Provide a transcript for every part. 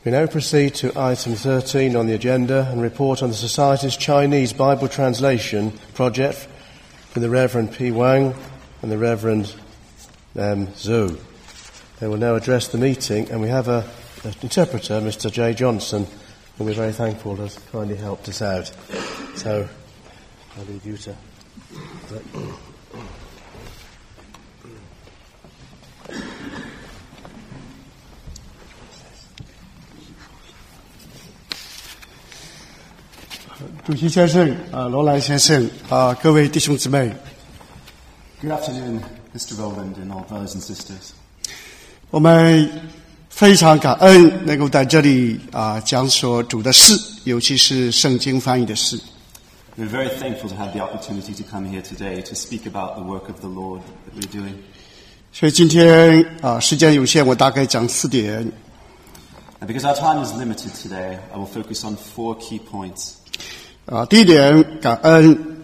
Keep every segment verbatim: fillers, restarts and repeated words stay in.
We now proceed to item thirteen on the agenda and report on the Society's Chinese Bible Translation project from the Reverend P. Wang and the Reverend um, Zhou. They will now address the meeting, and we have a, an interpreter, Mister J. Johnson, whom we're very thankful has kindly helped us out. So, I'll leave you to... 主席先生，啊，罗兰先生，啊，各位弟兄姊妹。 Good afternoon, Mister Rowland and all brothers and sisters. 我们非常感恩能够在这里啊讲说主的事，尤其是圣经翻译的事。 We're very thankful to have the opportunity to come here today to speak about the work of the Lord that we're doing. 所以今天啊时间有限，我大概讲四点。 And because our time is limited today, I will focus on four key points. 啊，第一点感恩。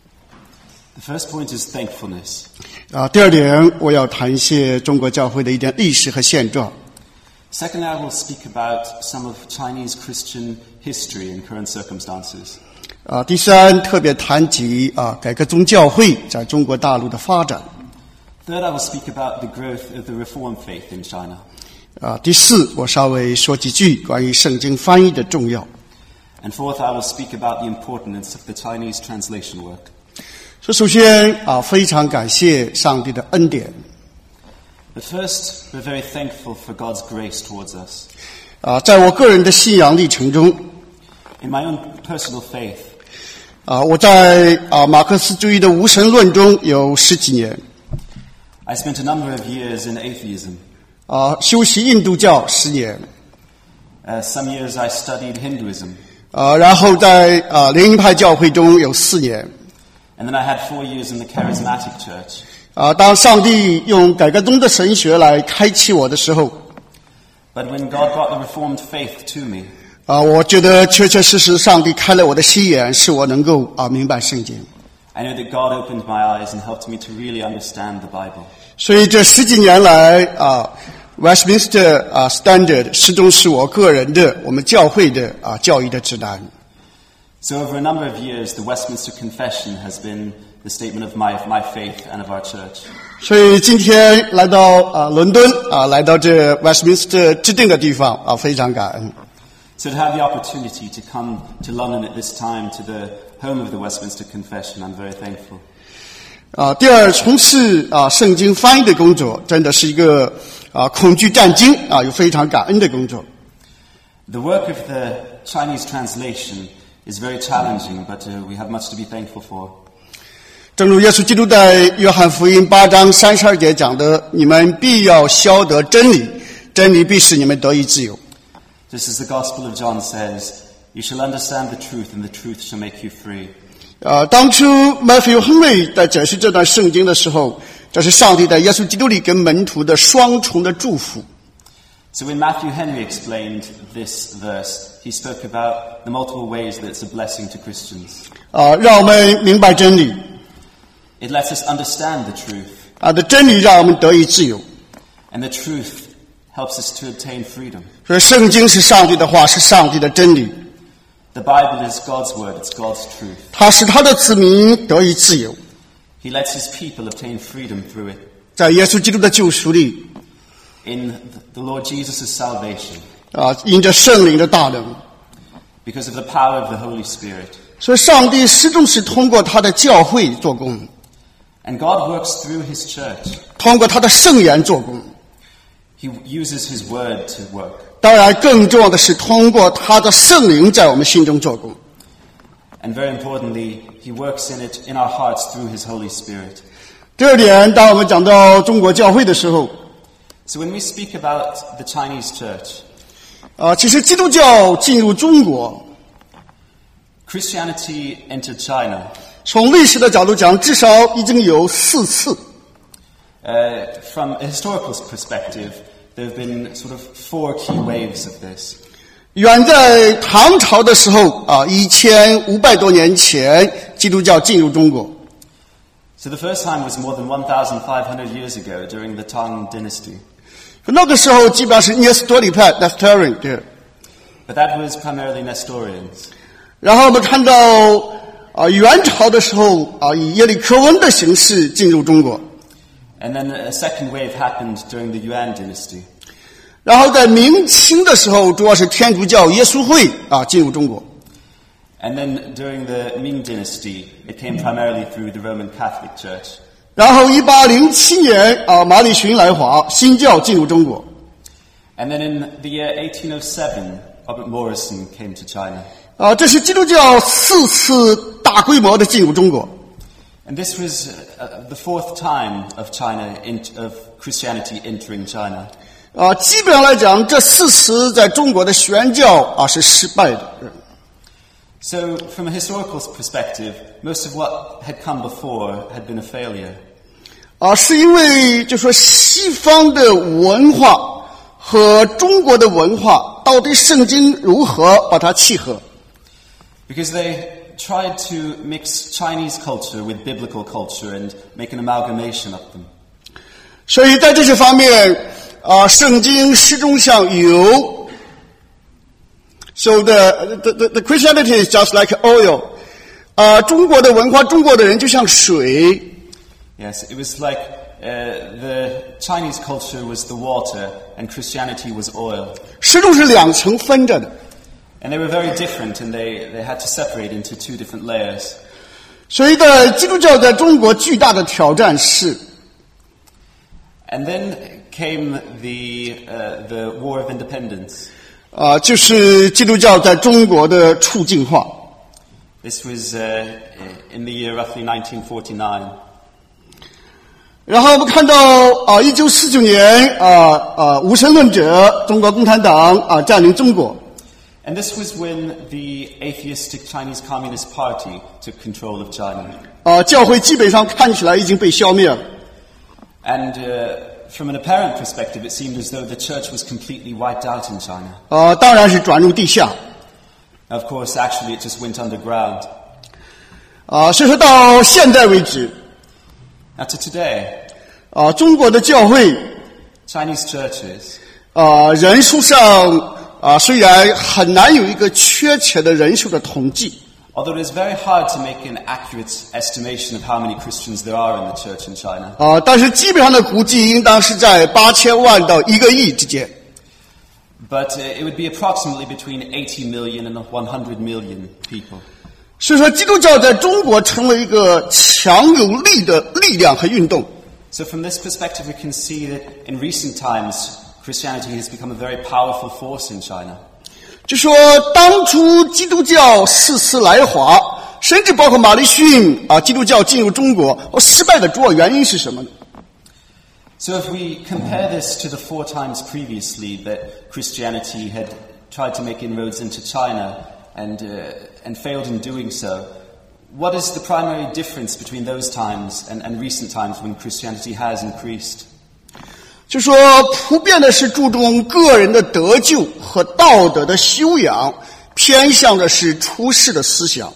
The first point is thankfulness. 啊，第二点我要谈一些中国教会的一点历史和现状。 Secondly, I will speak about some of Chinese Christian history and current circumstances. 啊，第三特别谈及啊改革宗教会在中国大陆的发展。 Third, I will speak about the growth of the Reformed faith in China. 啊，第四我稍微说几句关于圣经翻译的重要。 And fourth, I will speak about the importance of the Chinese translation work. 所以首先啊，非常感谢上帝的恩典。 But first, we're very thankful for God's grace towards us. 啊，在我个人的信仰历程中 In my own personal faith, 啊，我在啊马克思主义的无神论中有十几年。 I spent a number of years in atheism. 啊，修习印度教十年。 Uh, some years I studied Hinduism. 啊，然后在啊灵恩派教会中有四年。 And then I had four years in the Charismatic Church. 啊，当上帝用改革宗的神学来开启我的时候， But when God brought the Reformed faith to me, 啊，我觉得确确实实上帝开了我的心眼，使我能够啊明白圣经。 I know that God opened my eyes and helped me to really understand the Bible. 所以这十几年来啊 ，Westminster 啊 Standard 始终是我个人的、我们教会的啊教育的指南。 So over a number of years, the Westminster Confession has been the statement of my, of my faith and of our church. 所以今天来到啊伦敦啊，来到这 Westminster 指定的地方啊，非常感恩。 So to have the opportunity to come to London at this time, to the home of the Westminster Confession, I'm very thankful. 啊，第二，从事啊圣经翻译的工作，真的是一个啊恐惧战惊啊，有非常感恩的工作。 The work of the Chinese translation is very challenging, but uh, we have much to be thankful for. 正如耶稣基督在约翰福音八章三十二节讲的：“你们必要晓得真理，真理必使你们得以自由。” Just as the Gospel of John says, "You shall understand the truth, and the truth shall make you free." 呃，当初 Matthew Henry 在解释这段圣经的时候，这是上帝在耶稣基督里跟门徒的双重的祝福。 So when Matthew Henry explained this verse, he spoke about the multiple ways that it's a blessing to Christians. 啊，让我们明白真理。 It lets us understand the truth. 啊，的真理让我们得以自由。 And the truth helps us to obtain freedom. 所以圣经是上帝的话，是上帝的真理。 The Bible is God's word, it's God's truth. 它使他的子民得以自由。 He lets his people obtain freedom through it. 在耶稣基督的救赎里， In the Lord Jesus' salvation, 啊，因着圣灵的大能， because of the power of the Holy Spirit. 所以上帝始终是通过他的教会做工， And God works through his church. 通过他的圣言做工。 He uses his word to work. 当然，更重要的是通过他的圣灵在我们心中做工。 And very importantly, he works in it in our hearts through his Holy Spirit. 第二点，当我们讲到中国教会的时候， So when we speak about the Chinese church, 啊，其实基督教进入中国， Christianity entered China. 从历史的角度讲，至少已经有四次。 Uh, from a historical perspective, there have been sort of four key waves of this. 远在唐朝的时候啊，一千五百多年前，基督教进入中国。 So the first time was more than one thousand five hundred years ago during the Tang dynasty. 那个时候基本上是聂斯多里派 （Nestorian） 的 But that was primarily Nestorians. 然后我们看到啊，元朝的时候啊，以耶里科温的形式进入中国。 And then a second wave happened during the Yuan dynasty. 然后在明清的时候，主要是天主教耶稣会啊进入中国。 And then during the Ming dynasty, it came primarily through the Roman Catholic Church. 然后一八零七年啊，马里逊来华，新教进入中国。 And then in the year eighteen oh seven, Robert Morrison came to China. 啊，这是基督教四次大规模的进入中国。 And this was uh, the fourth time of China in, of Christianity entering China. 啊，基本上来讲，这四次在中国的宣教啊是失败的。 So, from a historical perspective, most of what had come before had been a failure. 啊，是因为就说西方的文化和中国的文化到底圣经如何把它契合？ Because they tried to mix Chinese culture with biblical culture and make an amalgamation of them. 所以在这些方面，啊，圣经始终上有。So the the the, the Christianity is just like oil. 啊，中国的文化，中国的人就像水。 Yes, it was like uh, the Chinese culture was the water and Christianity was oil. 始终是两层分着的。 And they were very different, and they, they had to separate into two different layers. 所以在基督教在中国巨大的挑战是。 And then came the uh, the War of Independence. 啊，就是基督教在中国的处境化。 This was uh, in the year roughly nineteen forty-nine. 然后我们看到啊，一九四九年啊啊，无神论者中国共产党啊占领中国。 And this was when the atheistic Chinese Communist Party took control of China. 啊，教会基本上看起来已经被消灭了。 And uh, from an apparent perspective, it seemed as though the church was completely wiped out in China. 啊，当然是转入地下。 Of course, actually, it just went underground. 啊，所以说到现在为止， Now to today, 啊，中国的教会 Chinese churches, 啊人数上啊虽然很难有一个确切的人数的统计。 although it is very hard to make an accurate estimation of how many Christians there are in the church in China. 啊，但是基本上的估计应当是在八千万到一个亿之间。 But uh, it would be approximately between eighty million and one hundred million people. 所以说，基督教在中国成为一个强有力的力量和运动。 So from this perspective, we can see that in recent times, Christianity has become a very powerful force in China. 就说当初基督教四次来华，甚至包括马里逊啊，基督教进入中国，失败的主要原因是什么呢？ So if we compare this to the four times previously that Christianity had tried to make inroads into China and, uh, and failed in doing so, what is the primary difference between those times and, and recent times when Christianity has increased? 就说普遍的是注重个人的得救和道德的修养，偏向的是出世的思想。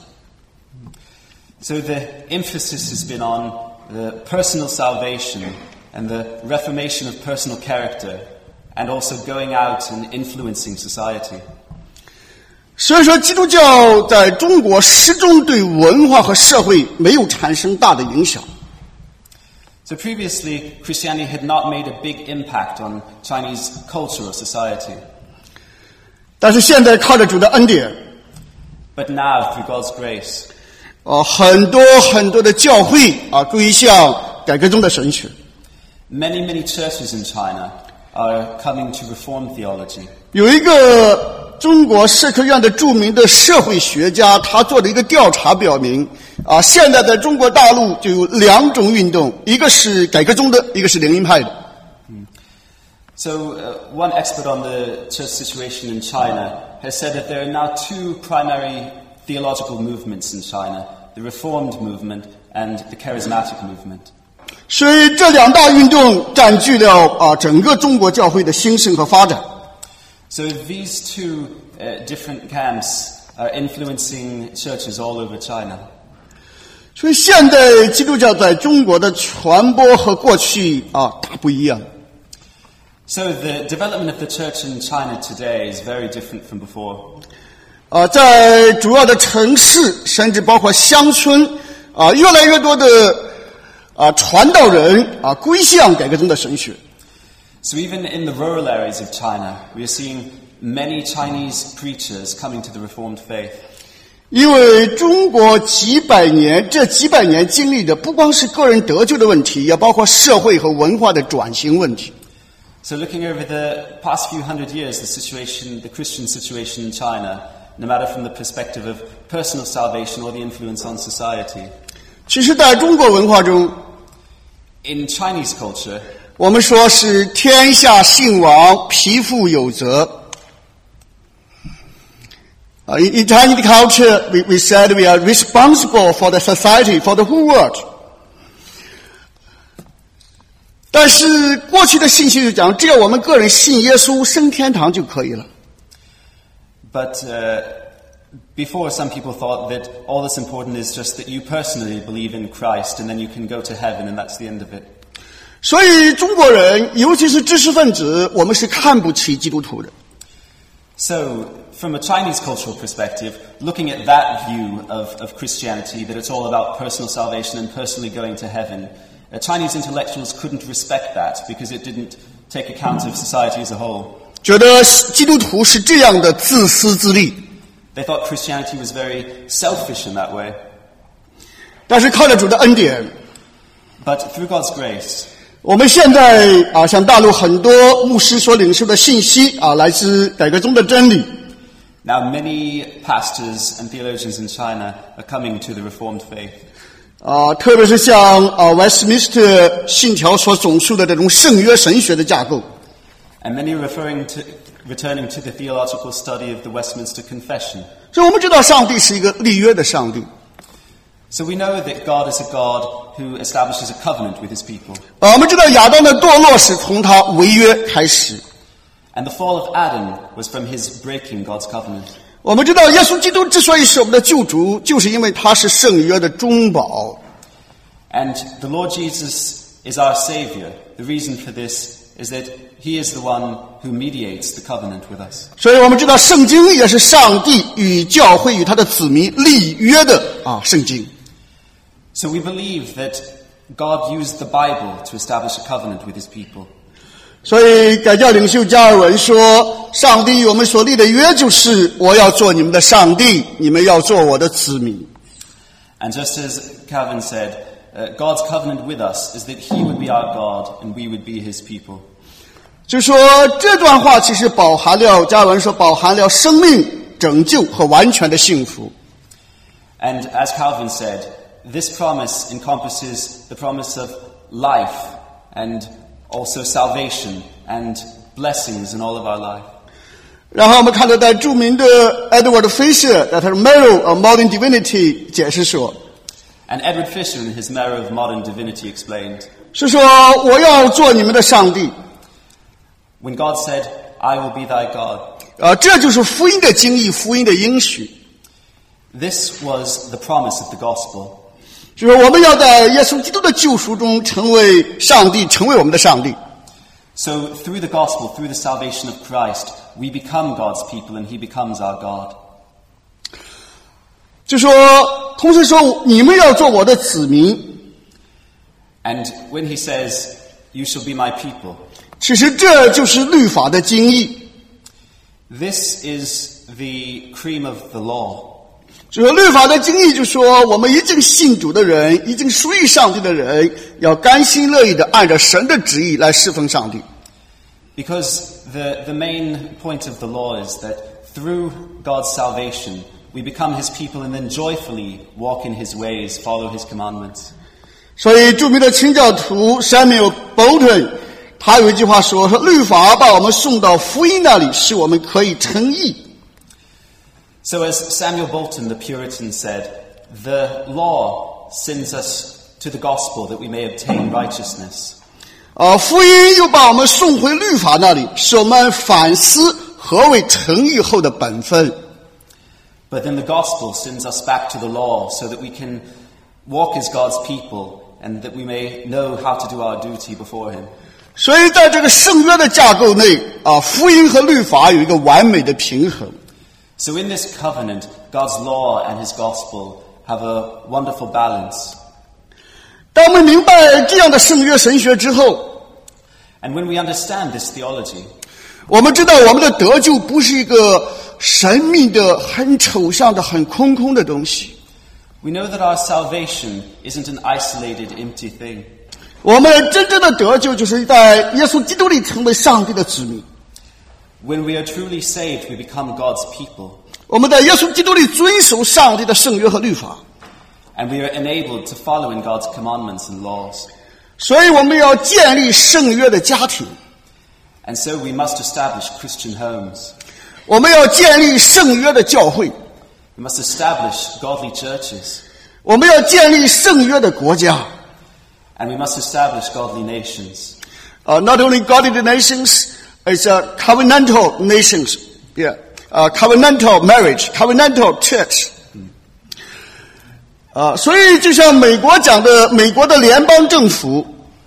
So the emphasis has been on the personal salvation and the reformation of personal character, and also going out and influencing society. 所以说，基督教在中国始终对文化和社会没有产生大的影响。 So previously, Christianity had not made a big impact on Chinese culture or society. 但是现在靠着主的恩典， But now, through God's grace, 啊，很多很多的教会啊归向改革中的神学。 many, many churches in China are coming to reform theology. 有一个中国社科院的著名的社会学家，他做的一个调查表明，啊，现在在中国大陆就有两种运动，一个是改革宗的，一个是灵恩派的。 So uh, one expert on the church situation in China has said that there are now two primary theological movements in China, the Reformed movement and the Charismatic movement. 所以这两大运动占据了啊整个中国教会的兴盛和发展。 So these two uh, different camps are influencing churches all over China. 所以现代基督教在中国的传播和过去啊大不一样。 So the development of the church in China today is very different from before. 啊，在主要的城市，甚至包括乡村，啊，越来越多的啊传道人啊归向改革中的神学。 So even in the rural areas of China, we are seeing many Chinese preachers coming to the Reformed faith. 因为中国几百年，这几百年经历的不光是个人得救的问题，也包括社会和文化的转型问题。 So looking over the past few hundred years, the situation, the Christian situation in China, no matter from the perspective of personal salvation or the influence on society. 其实在中国文化中， In Chinese culture, 我们说是天下兴亡，匹夫有责。Uh, in, in Chinese culture, we, we said we are responsible for the society, for the whole world. 但是过去的信息是讲，只要我们个人信耶稣，升天堂就可以了。 but uh, before some people thought that all that's important is just that you personally believe in Christ and then you can go to heaven and that's the end of it. 所以中国人，尤其是知识分子，我们是看不起基督徒的。 So, from a Chinese cultural perspective, looking at that view of, of Christianity, that it's all about personal salvation and personally going to heaven, uh, Chinese intellectuals couldn't respect that because it didn't take account of society as a whole. 觉得基督徒是这样的自私自利。 They thought Christianity was very selfish in that way. 但是靠着主的恩典， But through God's grace, 我们现在啊，像大陆很多牧师所领受的信息啊，来自改革中的真理。 now many pastors and theologians in China are coming to the Reformed faith. 啊，特别是像啊 Westminster 信条所总述的这种圣约神学的架构。 And many are referring to, returning to the theological study of the Westminster Confession. 所以我们知道上帝是一个立约的上帝。 So we know that God is a God who establishes a covenant with his people. 啊，我们知道亚当的堕落是从他违约开始。 And the fall of Adam was from his breaking God's covenant. 我们知道耶稣基督之所以是我们的救主，就是因为他是圣约的中保。 And the Lord Jesus is our Savior. The reason for this is that he is the one who mediates the covenant with us. 所以我们知道圣经也是上帝与教会与他的子民立约的啊圣经。 So we believe that God used the Bible to establish a covenant with his people. 所以改教领袖加尔文说，上帝与我们所立的约就是我要做你们的上帝，你们要做我的子民。 And just as Calvin said, uh, God's covenant with us is that he would be our God and we would be his people. 就说这段话其实饱含了，加尔文说饱含了生命、拯救和完全的幸福。 And as Calvin said, this promise encompasses the promise of life and also salvation and blessings in all of our life. 然后我们看到在著名的 Edward Fisher 在他的 Mirror of Modern Divinity 解释说， And Edward Fisher in his Mirror of Modern Divinity explained, 是说我要做你们的上帝。 when God said, I will be thy God, 啊，这就是福音的经义，福音的应许。 this was the promise of the gospel. 就是我们要在耶稣基督的救赎中成为上帝，成为我们的上帝。 So through the gospel, through the salvation of Christ, we become God's people and he becomes our God. 就说，同时说你们要做我的子民。 And when he says, you shall be my people, 其实这就是律法的经义。 this is the cream of the law. 就说律法的经义，就说我们已经信主的人，已经属于上帝的人，要甘心乐意的按照神的旨意来侍奉上帝。 Because the, the main point of the law is that through God's salvation, we become his people and then joyfully walk in his ways, follow his commandments. 所以著名的清教徒 Samuel Bolton 他有一句话说：“说律法把我们送到福音那里，使我们可以称义。” So as Samuel Bolton, the Puritan, said, the law sends us to the gospel that we may obtain righteousness. 啊，福音又把我们送回律法那里，使我们反思何为称义后的本分。 But then the gospel sends us back to the law so that we can walk as God's people and that we may know how to do our duty before him. 所以在这个圣约的架构内啊，福音和律法有一个完美的平衡。 So in this covenant, God's law and his gospel have a wonderful balance. 当我们明白这样的圣约神学之后， And when we understand this theology, 我们知道我们的得救不是一个神秘的、很抽象的、很空空的东西。 we know that our salvation isn't an isolated, empty thing. 我们真正的得救就是在耶稣基督里成为上帝的子民。 When we are truly saved, we become God's people. 我们在耶稣基督里遵守上帝的圣约和律法。 And we are enabled to follow in God's commandments and laws. 所以我们要建立圣约的家庭。 And so we must establish Christian homes. 我们要建立圣约的教会。 We must establish godly churches. 我们要建立圣约的国家。 And we must establish godly nations. Uh, not only godly nations, it's a covenantal nations. Yeah, uh, covenantal marriage, covenantal church. 啊、uh, 所以就像美国讲的，美国的联邦政府，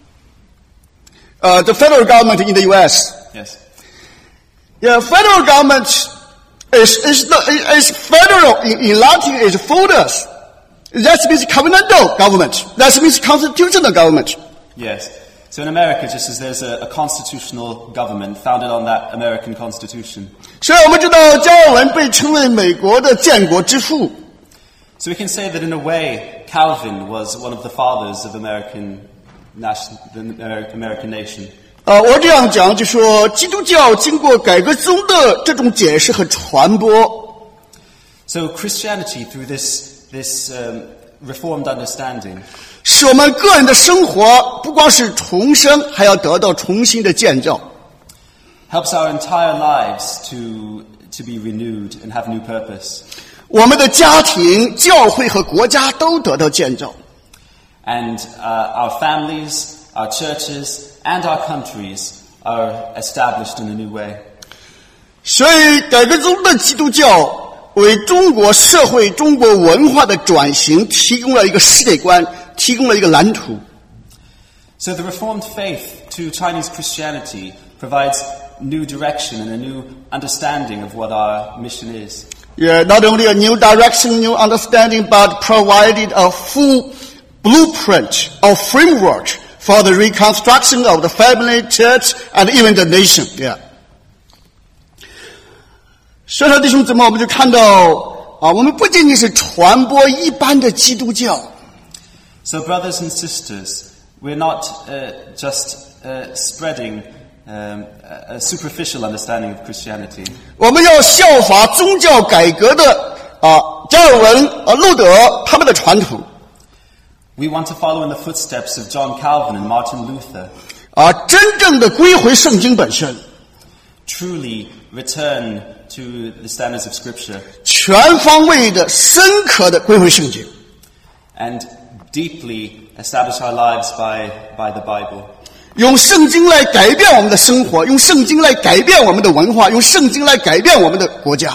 呃、uh, ，the federal government in the U S. Yes. Yeah, federal government is is the is federal in, in Latin is foedus. That means covenantal government. That means constitutional government. Yes. So in America, just as there's a, a constitutional government founded on that American Constitution. 所以我们知道加尔文被称为美国的建国之父。 So we can say that in a way, Calvin was one of the fathers of American nation, the American nation. 啊、呃，我这样讲就说，基督教经过改革宗的这种解释和传播。 So Christianity, through this this um, reformed understanding, 使我们个人的生活不光是重生，还要得到重新的建造。 helps our entire lives to to be renewed and have new purpose. 我们的家庭、教会和国家都得到建造。 And uh, our families, our churches, and our countries are established in a new way. 所以，改革宗的基督教为中国社会、中国文化的转型提供了一个世界观，提供了一个蓝图。 So the Reformed faith to Chinese Christianity provides new direction and a new understanding of what our mission is. Yeah, not only a new direction, new understanding, but provided a full blueprint or framework for the reconstruction of the family, church, and even the nation. Yeah. 所以说，弟兄姊妹，我们就看到啊，我们不仅仅是传播一般的基督教。 So brothers and sisters, we're not uh, just uh, spreading um, a superficial understanding of Christianity. 我们要效法宗教改革的啊加尔文、啊路德他们的传统。 We want to follow in the footsteps of John Calvin and Martin Luther. 啊，真正的归回圣经本身。 Truly return to the standards of Scripture. 全方位的、深刻的归回圣经。 And deeply establish our lives by, by the Bible. 用圣经来改变我们的生活，用圣经来改变我们的文化，用圣经来改变我们的国家。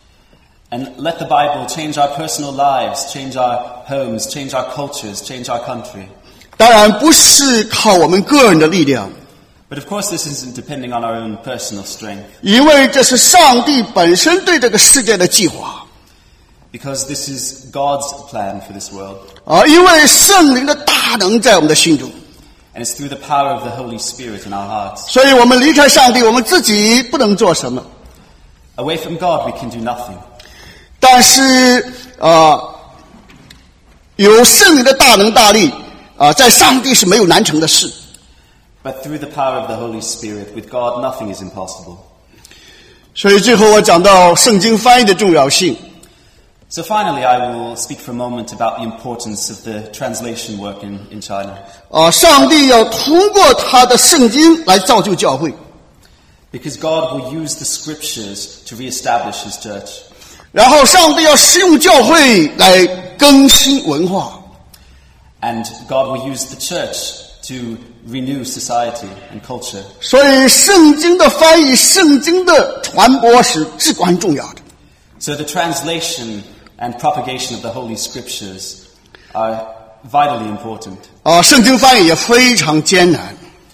And let the Bible change our personal lives, change our homes, change our cultures, change our country. 当然不是靠我们个人的力量， But of course this isn't depending on our own personal strength. 因为这是上帝本身对这个世界的计划。 Because this is God's plan for this world. 啊，因为圣灵的大能在我们的心中， And it's through the power of the Holy Spirit in our hearts. 所以我们离开上帝，我们自己不能做什么。 Away from God we can do nothing. 但是啊，有圣灵的大能大力啊，在上帝是没有难成的事。 But through the power of the Holy Spirit, with God nothing is impossible. 所以最后我讲到圣经翻译的重要性。 So finally I will speak for a moment about the importance of the translation work in, in China. 啊，上帝要通过他的圣经来造就教会， Because God will use the scriptures to reestablish His church. 然后上帝要使用教会来更新文化。 And God will use the church to renew society and culture. 所以圣经的翻译、圣经的传播是至关重要的。 So the translation and propagation of the Holy Scriptures are vitally important. 啊，圣经翻译也非常艰难。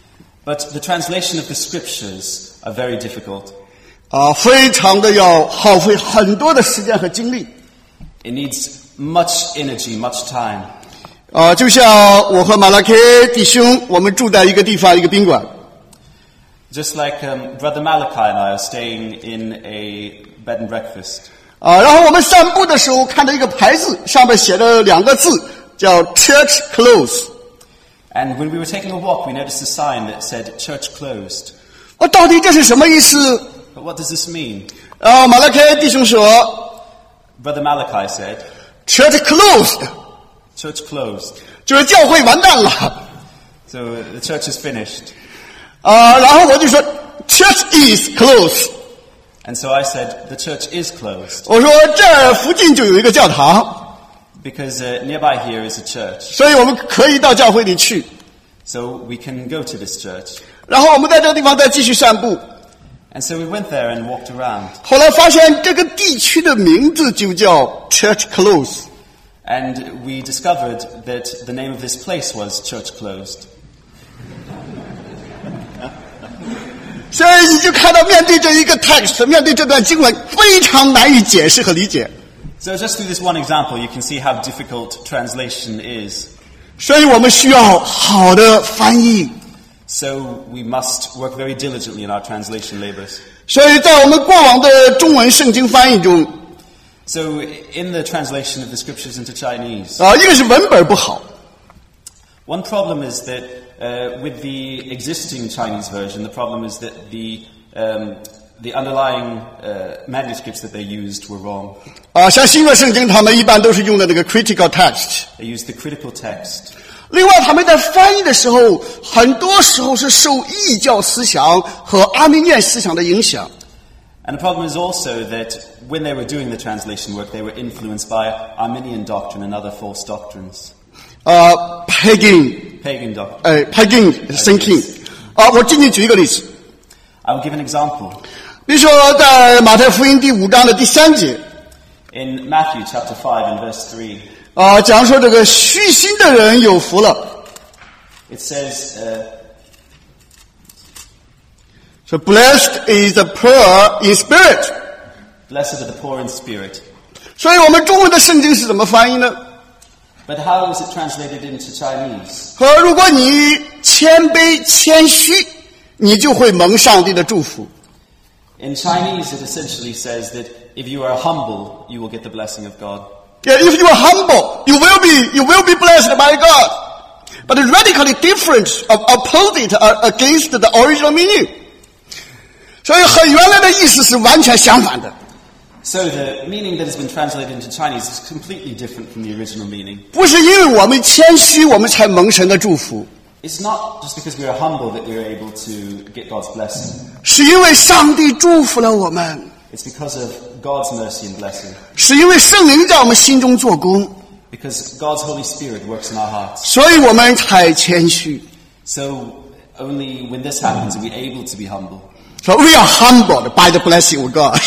But the translation of the scriptures are very difficult. 啊，非常的要耗费很多的时间和精力。 It needs much energy, much time. 啊，就像我和马拉克弟兄，我们住在一个地方，一个宾馆。 Just like um, Brother Malachi and I are staying in a bed and breakfast. 啊，然后我们散步的时候看到一个牌子，上面写了两个字，叫 Church Close。 And when we were taking a walk, we noticed a sign that said "Church closed." 哦，到底这是什么意思？ But what does this mean? 啊，马拉克弟兄说 Brother Malachi said, Church Closed， "Church closed." 就是教会完蛋了。 So the church is finished. 啊，然后我就说 Church is closed。 And so I said, "The church is closed." 我说这儿附近就有一个教堂， Because uh, nearby here is a church. 所以我们可以到教会里去。 So we can go to this church. 然后我们在这个地方再继续散步。 And so we went there and walked around. 后来发现这个地区的名字就叫 Church Close。 And we discovered that the name of this place was Church Closed. 所以你就看到面对这一个 text， 面对这段经文，非常难以解释和理解。 So just through this one example, you can see how difficult translation is. 所以我们需要好的翻译。 So we must work very diligently in our translation labors. 所以在我们过往的中文圣经翻译中， So in the translation of the scriptures into Chinese, 啊，一个是文本不好， one problem is that uh, with the existing Chinese version, the problem is that the um, the underlying uh, manuscripts that they used were wrong. 啊，像新约圣经，他们一般都是用的那个 critical text。 They used the critical text. 另外，他们在翻译的时候，很多时候是受异教思想和阿米念思想的影响。 And the problem is also that when they were doing the translation work, they were influenced by Arminian doctrine and other false doctrines. 呃 ，pagan， Pagan doctrine. 哎 ，pagan thinking。啊，我仅仅举一个例子， I will give an example. 比如说在马太福音第五章的第三节， In Matthew chapter five and verse three, 啊，讲说这个虚心的人有福了。 it says, uh, So blessed is the poor in spirit。 "Blessed are the poor in spirit." 所以我们中文的圣经是怎么翻译呢？ But how is it translated into Chinese? 和如果你谦卑谦虚，你就会蒙上帝的祝福。 In Chinese, it essentially says that if you are humble, you will get the blessing of God. Yeah, if you are humble, you will be you will be blessed by God. But it's radically different, opposite against the original meaning. 所以和原来的意思是完全相反的。 So the meaning that has been translated into Chinese is completely different from the original meaning. 不是因为我们谦虚，我们才蒙神的祝福， It's not just because we are humble that we are able to get God's blessing. 是因为上帝祝福了我们， It's because of God's mercy and blessing. 是因为圣灵在我们心中做工， Because God's Holy Spirit works in our hearts. 所以我们才谦虚。 So only when this happens are we able to be humble. So we are humbled by the blessing of God.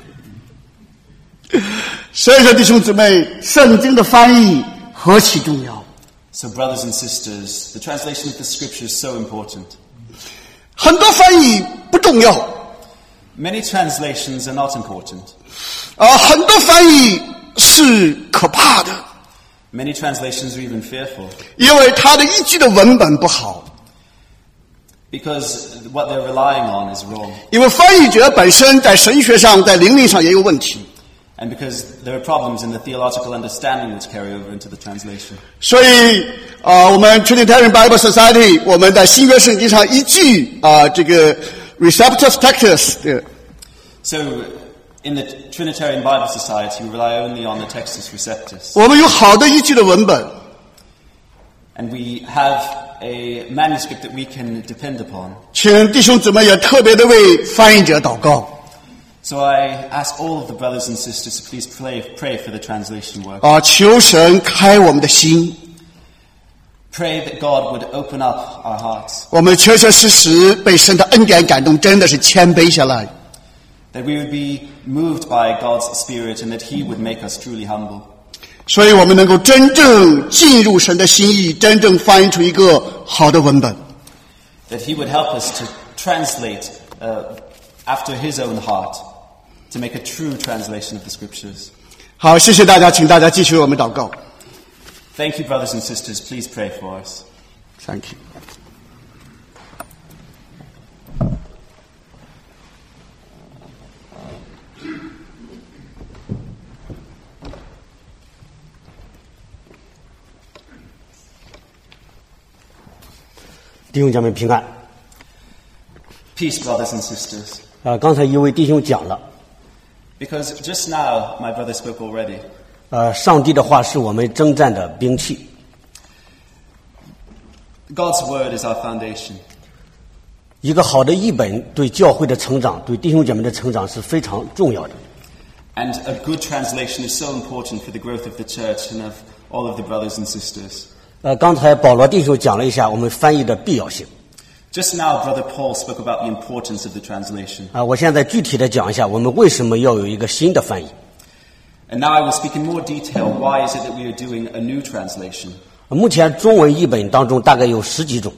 所以说，弟兄姊妹，圣经的翻译何其重要！ So brothers and sisters, the translation of the scripture is so important. 很多翻译不重要， Many translations are not important. 啊，很多翻译是可怕的， Many translations are even fearful 因为它的依据的文本不好， because what they're relying on is wrong. 因为翻译者本身在神学上、在灵命上也有问题。 And because there are problems in the theological understanding which carry over into the translation. 所以啊，我们 Trinitarian Bible Society 我们在新约圣经上依据啊这个 receptus textus， So in the Trinitarian Bible Society, we rely only on the Textus Receptus. 我们有好的依据的文本， And we have a manuscript that we can depend upon. 请弟兄姊妹也特别的为翻译者祷告。 So I ask all of the brothers and sisters to please pray, pray for the translation work. 啊，求神开我们的心， Pray that God would open up our hearts, 我们确确实实被神的恩典感动，真的是谦卑下来。 that we would be moved by God's Spirit and that He would make us truly humble. 所以我们能够真正进入神的心意，真正翻译出一个好的文本。 that he would help us to translate uh, after his own heart, to make a true translation of the scriptures. 好，谢谢大家，请大家继续为我们祷告。 Thank you, brothers and sisters. Please pray for us. Thank you. 弟兄姐妹平安。 Peace, brothers and sisters. 呃，刚才一位弟兄讲了， Because just now, my brother spoke already. 呃，上帝的话是我们征战的兵器。 God's word is our foundation. 一个好的译本对教会的成长，对弟兄姐妹的成长是非常重要的。 And a good translation is so important for the growth of the church and of all of the brothers and sisters. 呃，刚才保罗弟兄讲了一下我们翻译的必要性。 Just now, Brother Paul spoke about the importance of the translation. 啊、我现在具体的讲一下我们为什么要有一个新的翻译。 And now I will speak in more detail why is it that we are doing a new translation. 目前中文译本当中大概有十几种。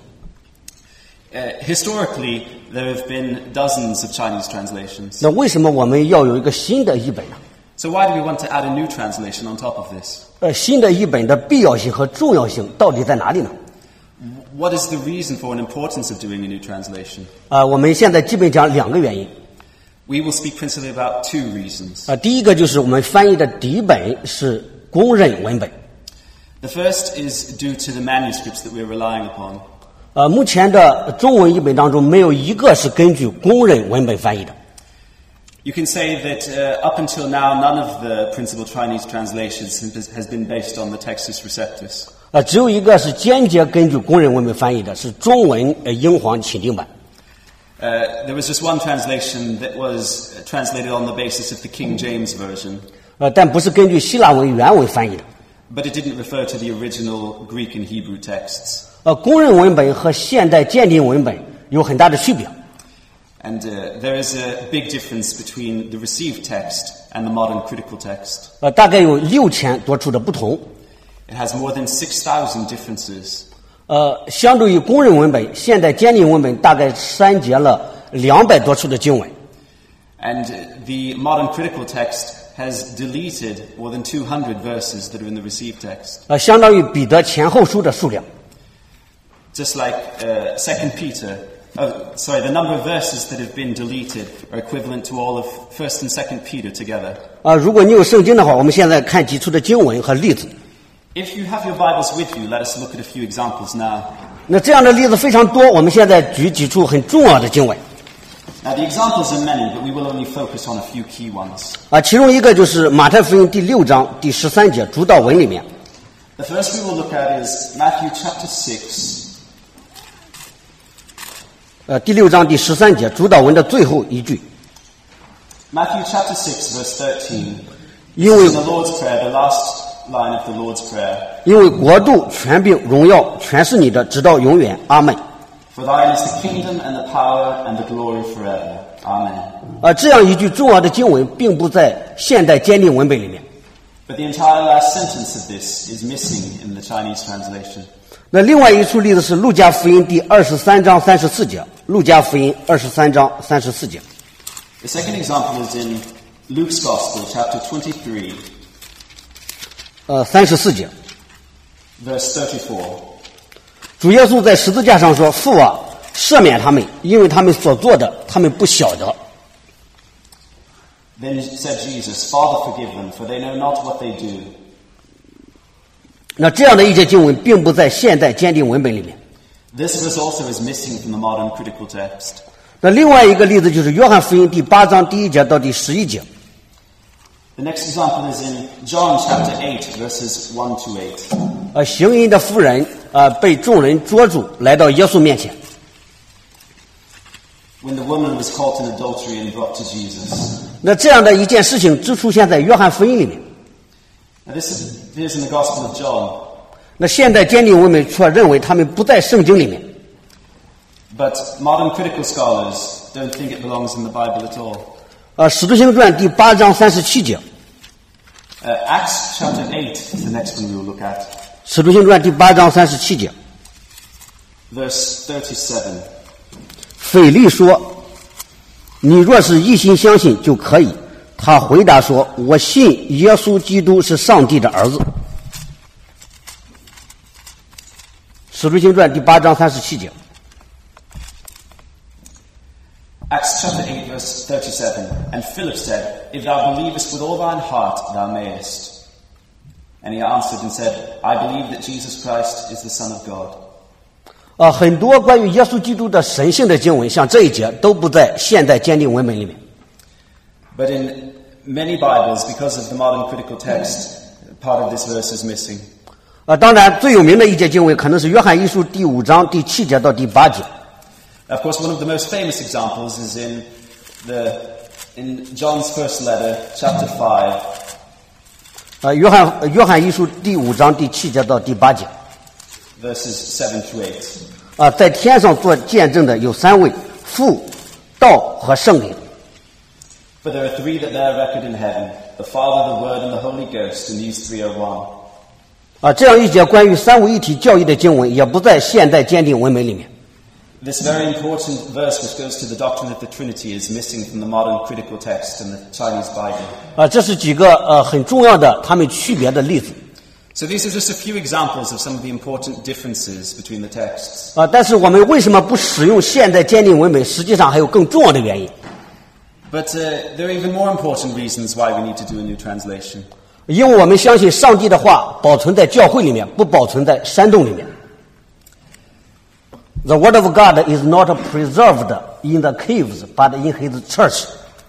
Uh, historically, there have been dozens of Chinese translations. 那为什么我们要有一个新的译本呢？ So why do we want to add a new translation on top of this? 呃，新的译本的必要性和重要性到底在哪里呢？ What is the reason for and importance of doing a new translation? 啊、我们现在基本讲两个原因。 We will speak principally about two reasons. 啊、第一个就是我们翻译的底本是公认文本。 The first is due to the manuscripts that we are relying upon. 呃，目前的中文译本当中没有一个是根据公认文本翻译的。 You can say that uh, up until now, none of the principal Chinese translations has has been based on the Textus Receptus. 呃，只有一个是间接根据公认文本翻译的，是中文呃英皇钦定版。 Uh, there was just one translation that was uh, translated on the basis of the King James Version, 呃，但不是根据希腊文原文翻译的。 but it didn't refer to the original Greek and Hebrew texts. 呃，公认文本和现代鉴定文本有很大的区别。 And uh, there is a big difference between the received text and the modern critical text. 呃，大概有六千多处的不同。 It has more than six thousand differences. 呃，相对于公认文本，现代鉴定文本大概删节了两百多处的经文。 And uh, the modern critical text has deleted more than two hundred verses that are in the received text. 呃，相当于彼得前后书的数量。 Just like uh, Second Peter, oh, sorry, the number of verses that have been deleted are equivalent to all of First and Second Peter together. 啊、如果你有圣经的话，我们现在看几处的经文和例子。 If you have your Bibles with you, let us look at a few examples now. 那这样的例子非常多，我们现在举几处很重要的经文。 Now the examples are many, but we will only focus on a few key ones. 啊，其中一个就是马太福音第六章第十三节主导文里面， The first we will look at is Matthew chapter six, 呃，第六章第十三节主导文的最后一句， Matthew chapter six, verse thirteen. 因为 In the Lord's Prayer, the last line of the Lord's Prayer. 因为国度、权柄、荣耀全是你的，直到永远。阿门。 For thine is the kingdom and the power and the glory forever. Amen. 啊，这样一句重要的经文并不在现代鉴定文本里面。 But the entire last sentence of this is missing in the Chinese translation. 那另外一处例子是路加福音第二十三章三十四节，路加福音二十三章三十四节。 The second example is in Luke's Gospel, chapter twenty-three, 呃，三十四节， verse thirty-four. 主耶稣在十字架上说：“父啊，赦免他们，因为他们所做的，他们不晓得。” Then said Jesus, Father, forgive them, for they know not what they do. 那这样的一节经文并不在现代鉴定文本里面。 This verse also is missing from the modern critical text. 那另外一个例子就是约翰福音第八章第一节到第十一节。 The next example is in John chapter eight, verses one to eight. 呃，行淫的妇人呃被众人捉住，来到耶稣面前。 When the woman was caught in adultery and brought to Jesus. 那这样的一件事情只出现在约翰福音里面。 Now this is, appears in the Gospel of John. 那现代鉴定文本却认为他们不在圣经里面。 But modern critical scholars don't think it belongs in the Bible at all. 呃，使徒行传第八章三十七节， Uh, Acts chapter eight is the next one we will look at. 使徒行传第八章三十七节， Verse thirty-seven. 腓力说：“你若是一心相信就可以。”他回答说：“我信耶稣基督是上帝的儿子。”使徒行传第八章三十七节。 Acts chapter eight, verse thirty-seven. And Philip said, If thou believest with all thine heart, thou mayest. And he answered and said, I believe that Jesus Christ is the Son of God. 啊，很多关于耶稣基督的神性的经文，像这一节都不在现代鉴定文本里面。 But in many Bibles, because of the modern critical text, part of this verse is missing. 啊，当然最有名的一节经文可能是约翰一书第五章第七节到第八节。 Of course, one of the most famous examples is in the in John's first letter, chapter five. 啊，约翰约翰一书第五章第七节到第八节。 Verses seven through eight. 啊，在天上做见证的有三位：父、道和圣灵。 For there are three that bear record in heaven: the Father, the Word, and the Holy Ghost, and these three are one. 啊，这样一节关于三位一体教义的经文，也不在现代鉴定文本里面。 This very important verse, which goes to the doctrine of the Trinity, is missing from the modern critical text in the Chinese Bible. 啊，这是几个呃很重要的它们区别的例子。 So these are just a few examples of some of the important differences between the texts. 啊，但是我们为什么不使用现代鉴定文本？实际上还有更重要的原因。 But uh, there are even more important reasons why we need to do a new translation. 因为我们相信上帝的话保存在教会里面，不保存在山洞里面。The word of God is not preserved in the caves, but in His church.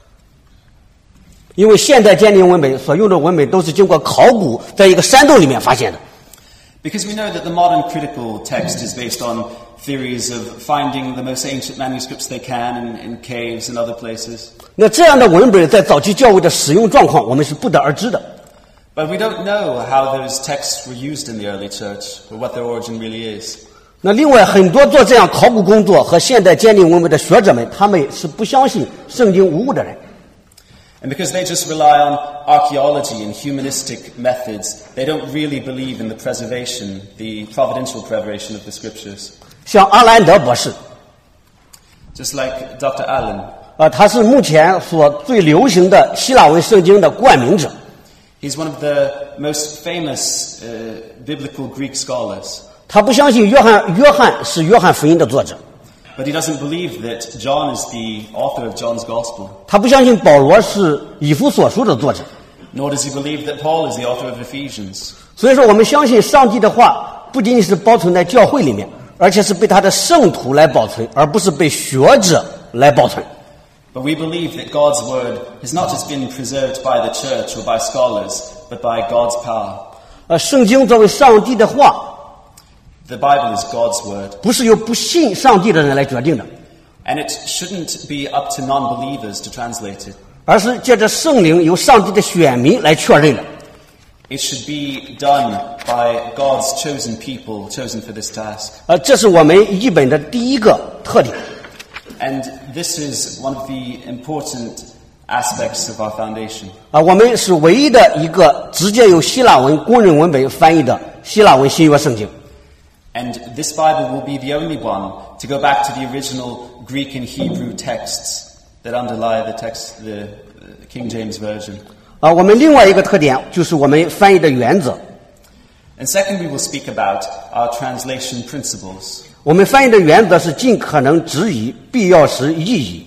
因为现代鉴定文本所用的文本都是经过考古，在一个山洞里面发现的。 Because we know that the modern critical text is based on theories of finding the most ancient manuscripts they can in, in caves and other places. 那这样的文本在早期教会的使用状况，我们是不得而知的。 But we don't know how those texts were used in the early church, or what their origin really is. 那另外很多做这样考古工作和现代鉴定文本的学者们，他们是不相信圣经无误的人。 And because they just rely on archaeology and humanistic methods, they don't really believe in the preservation, the providential preservation of the scriptures. 像阿兰德博士， Just like Doctor Allen. 啊，他是目前所最流行的希腊文圣经的冠名者。 He's one of the most famous uh, biblical Greek scholars. 他不相信约翰约翰是约翰福音的作者， But he doesn't believe that John is the author of John's Gospel. 他不相信保罗是以弗所书的作者。 Nor does he believe that Paul is the author of Ephesians. 所以说，我们相信上帝的话不仅仅是保存在教会里面，而且是被他的圣徒来保存，而不是被学者来保存。 But we believe that God's word has not just been preserved by the church or by scholars, but by God's power. 呃，圣经作为上帝的话， The Bible is God's word. 不是由不信上帝的人来决定的， And it shouldn't be up to non-believers to translate it. 而是借着圣灵由上帝的选民来确认的。 It should be done by God's chosen people, chosen for this task. 呃，这是我们译本的第一个特点。 And this is one of the important aspects of our foundation. 啊，我们是唯一的一个直接由希腊文公认文本翻译的希腊文新约圣经。 And this Bible will be the only one to go back to the original Greek and Hebrew texts that underlie the text, the King James Version. 啊，我们另外一个特点就是我们翻译的原则。 And second, we will speak about our translation principles. 我们翻译的原则是尽可能直译，必要时意译。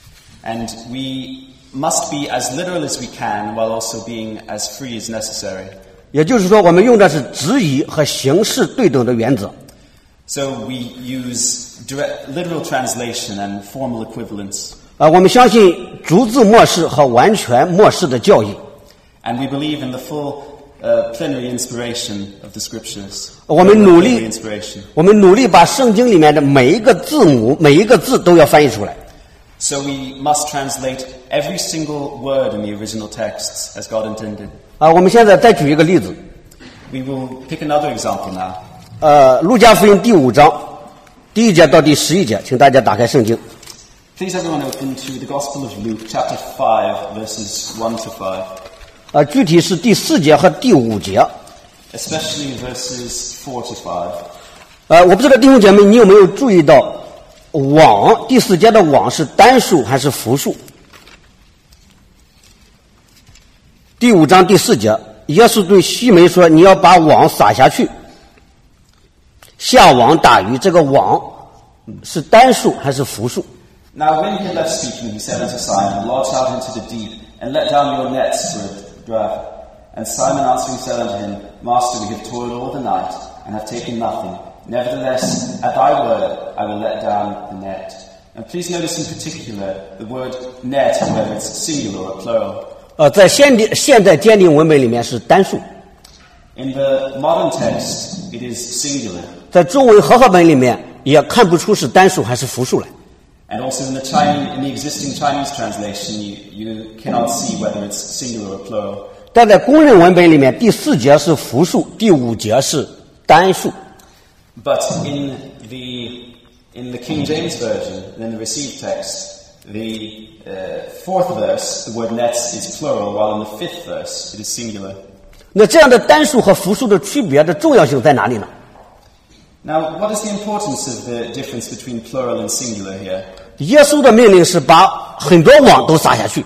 And we must be as literal as we can while also being as free as necessary. 也就是说，我们用的是直译和形式对等的原则。 So we use direct, literal translation and formal equivalence. 啊，我们相信逐字默示和完全默示的教义。 And we believe in the full uh, plenary inspiration of the scriptures. 我们努 Plenary 力 inspiration. 我们努力把圣经里面的每一个字母、每一个字都要翻译出来。 So we must translate every single word in the original texts as God intended. 啊，我们现在再举一个例子。 We will pick another example now. 呃，路加福音第五章第一节到第十一节，请大家打开圣经。 Please everyone open to the Gospel of Luke, chapter five, verses one to five. 呃，具体是第四节和第五节。 Especially verses four to five. 呃，我不知道弟兄姐妹你有没有注意到， 网第四节的网是单数还是复数？第五章第四节，耶稣对西门说：“你要把网撒下去，下网打鱼。”这个网是单数还是复数？ Now when he had left speaking, he said unto Simon, Launch out into the deep, and let down your nets for a draught. And Simon answering said unto him, Master, we have toiled all the night, and have taken nothing. Nevertheless, at thy word, I will let down the net. And please notice in particular the word net, whether it's singular or plural. 呃，在现地现代鉴定文本里面是单数， In the modern text, it is singular. 在中文和合本里面也看不出是单数还是复数来。 And also in the Chinese, in the existing Chinese translation, you, you cannot see whether it's singular or plural. 但在公认文本里面，第四节是复数，第五节是单数。 But in the in the King James version, in the received text, the uh, fourth verse, the word nets is plural, while in the fifth verse it is singular. 那这样的单数和复数的区别的重要性在哪里呢？ Now, what is the importance of the difference between plural and singular here? 耶稣的命令是把很多网都撒下去，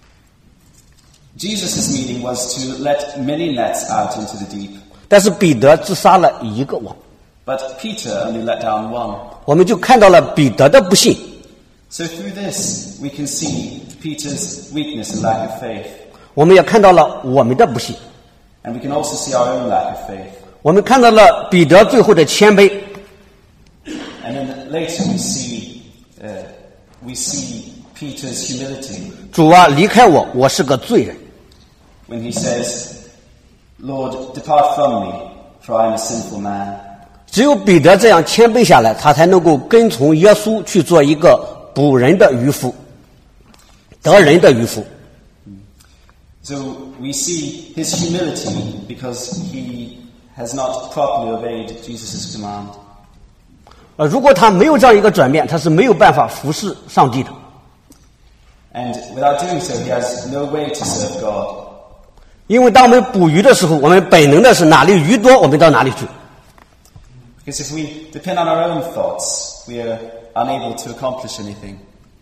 Jesus' meaning was to let many nets out into the deep, 但是彼得只撒了一个网， but Peter only let down one. 我们就看到了彼得的不信。 So through this, we can see Peter's weakness and lack of faith. 我们也看到了我们的不信， And we can also see our own lack of faith. 我们看到了彼得最后的谦卑， And then later we see, uh, we see Peter's humility 主啊，离开我，我是个罪人。 when he says, Lord, depart from me, for I am a sinful man. 只有彼得这样谦卑下来，他才能够跟从耶稣去做一个捕人的渔夫，得人的渔夫。 So we see his humility because he has not properly obeyed Jesus' command. 呃，如果他没有这样一个转变，他是没有办法服侍上帝的。 And without doing so, he has no way to serve God. 因为当我们捕鱼的时候，我们本能的是哪里鱼多，我们到哪里去。 Because if we depend on our own thoughts, we are unable to accomplish anything.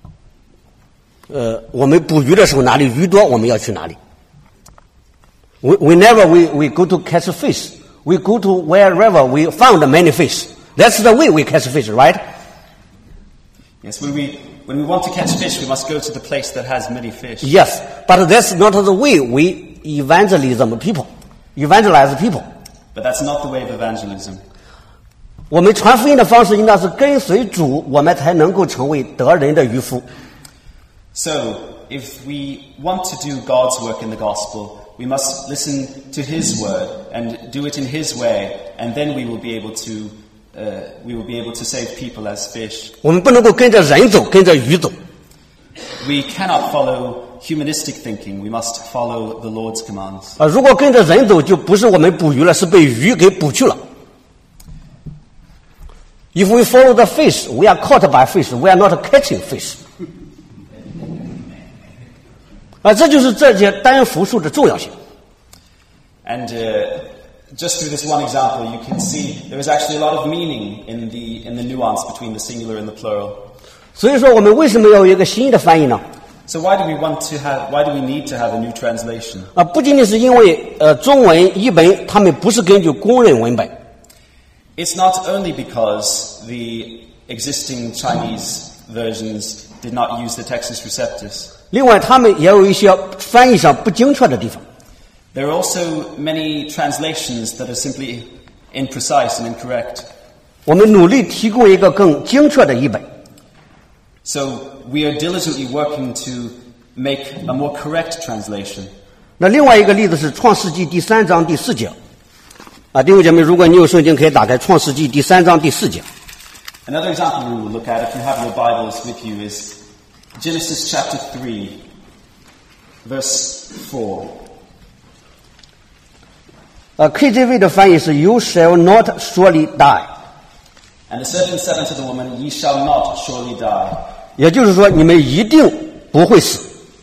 呃，我们捕鱼的时候，哪里鱼多，我们要去哪里。We, whenever we, we go to catch fish, we go to wherever we found many fish. That's the way we catch fish, right? Yes, when we, when we want to catch fish, we must go to the place that has many fish. Yes, but that's not the way we evangelism people, evangelize people. But that's not the way of evangelism. 我们传福音的方式应当是跟随主，我们才能够成为得人的渔夫。 So, if we want to do God's work in the gospel, we must listen to His word and do it in His way, and then we will be able to, uh, we will be able to save people as fish. 我们不能够跟着人走，跟着鱼走。 We cannot follow humanistic thinking. We must follow the Lord's commands. 啊，如果跟着人走，就不是我们捕鱼了，是被鱼给捕去了。If we follow the fish, we are caught by fish. We are not catching fish. 啊，这就是这节单复数的重要性。 And uh, just through this one example, you can see there is actually a lot of meaning in the in the nuance between the singular and the plural. 所以说，我们为什么要有一个新的翻译呢？ So why do we want to have? Why do we need to have a new translation? 啊，不仅仅是因为呃中文译本他们不是根据公认文本， It's not only because the existing Chinese versions did not use the Textus Receptus. 另外他们也有一些翻译上不精确的地方。 There are also many translations that are simply imprecise and incorrect. 我们努力提供一个更精确的译本。 So we are diligently working to make a more correct translation. 那另外一个例子是创世纪第三章第四节。啊，弟兄姐妹，如果你有圣经，可以打开创世纪第三章第四节。 Another example we will look at, if you have your Bibles with you, is Genesis chapter three, verse four. 呃 ，K J V 的翻译是 "You shall not surely die"， And the serpent said unto the woman, Ye shall not surely die. 也就是说，你们一定不会死。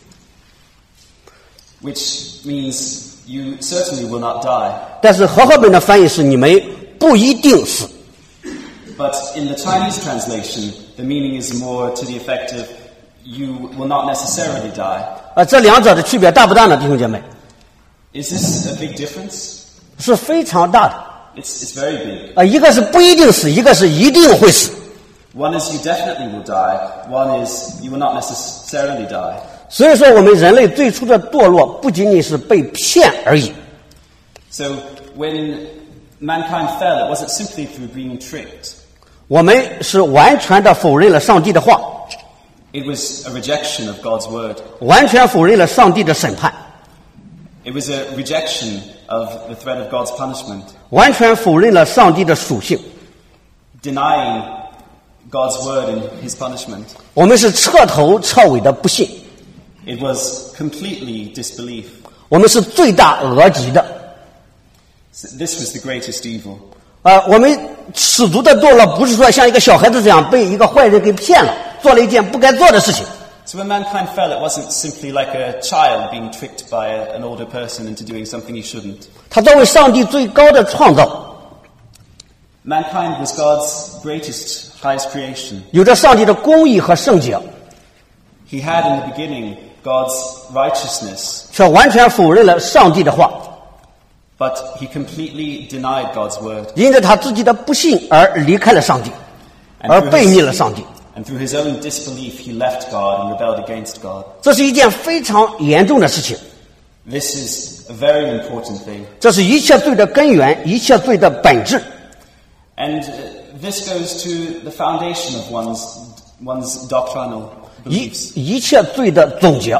Which means you certainly will not die. 但是和合本的翻译是你们不一定死。 But in the Chinese translation, the meaning is more to the effect of you will not necessarily die. 啊，这两者的区别大不大呢，弟兄姐妹？ Is this a big difference? 是非常大的。 It's, it's very big. 啊，一个是不一定死，一个是一定会死。 One is you definitely will die. One is you will not necessarily die. 所以说，我们人类最初的堕落不仅仅是被骗而已。 So when mankind fell, it wasn't simply through being tricked. 我们是完全的否认了上帝的话， It was a rejection of God's word. 完全否认了上帝的审判， It was a rejection of the threat of God's punishment. 完全否认了上帝的属性。 Denying God's word and his punishment. 我们是彻头彻尾的不信， It was completely disbelief. 我们是罪大恶极的。 So this was the greatest evil. 呃，我们始足的堕落，不是说像一个小孩子这样被一个坏人给骗了，做了一件不该做的事情。 So when mankind fell, it wasn't simply like a child being tricked by a, an older person into doing something he shouldn't. 他作为上帝最高的创造， Mankind was God's greatest, highest creation. 有着上帝的公义和圣洁， He had in the beginning God's righteousness, 却完全否认了上帝的话， but he completely denied God's word. 因着他自己的不信而离开了上帝， And 而 through 背 his- 逆了上帝。 And through his own disbelief, he left God and rebelled against God. 这是一件非常严重的事情， This is a very important thing. 这是一切罪的根源，一切罪的本质。 And uh, this goes to the foundation of one's, one's doctrinal 一 beliefs. 一切罪的总结。